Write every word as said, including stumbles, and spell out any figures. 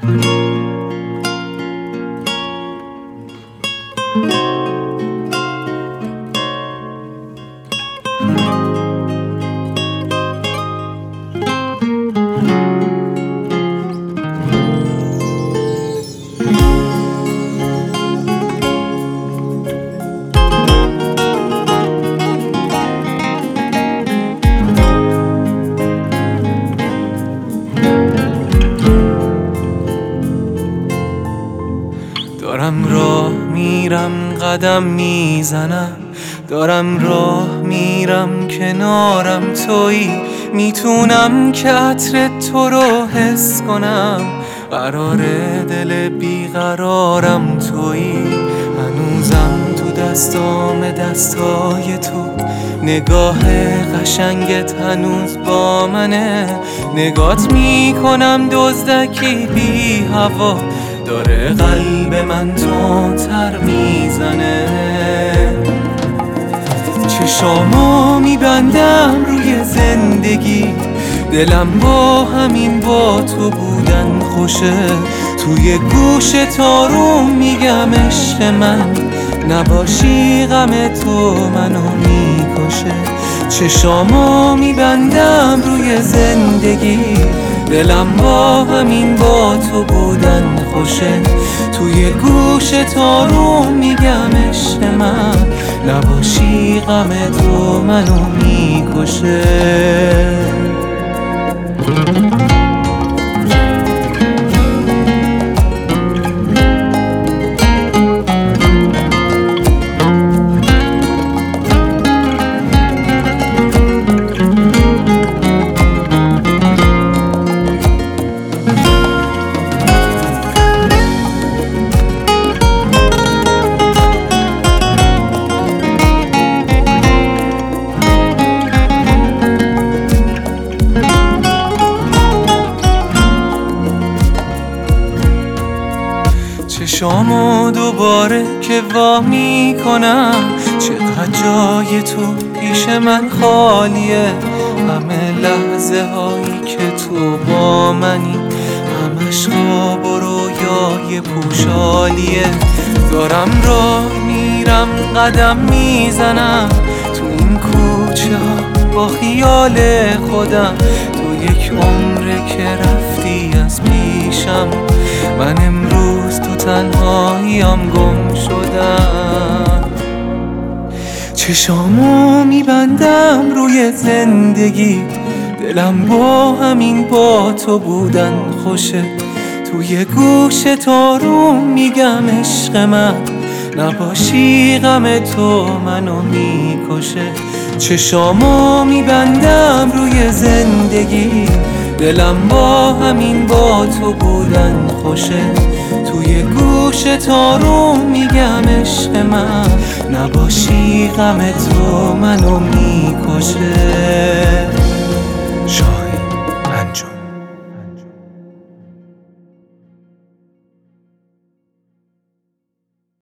دارم راه میرم قدم میزنم، دارم راه میرم کنارم تویی، میتونم که عطر تو رو حس کنم، قرار دل بیقرارم تویی، هنوزم تو دستام دستای تو، نگاه قشنگت هنوز با منه، نگات میکنم دزدکی بی هوا، داره قلب من تو تر میزنه، چشامو میبندم روی زندگی، دلم با همین با تو بودن خوشه، توی گوش تارو میگم عشق من، نباشی غم تو منو میکشه، چشامو میبندم روی زندگی، دلم با همین با تو بودن خوشه، توی گوش تارو میگم عشق من، نباشی غم تو منو میکشه. چشامو دوباره که وا میکنم، چقدر جای تو پیش من خالیه، همه لحظه هایی که تو با منی، همش خواب و رویای پوشالیه، دارم راه میرم قدم میزنم، تو این کوچه ها با خیال خودم، تو یک عمره که رفتی از پیشم، من امروز تو تنهاییم گم شدم، چشامو میبندم روی زندگی، دلم با همین با تو بودن خوشه، توی گوش تارو میگم عشق من، نباشی غم تو منو میکشه، چشامو میبندم روی زندگی، دلم با همین با تو بودن خوشه، توی گوش تارو میگم عشق من، نباشی غم تو منو میکشه.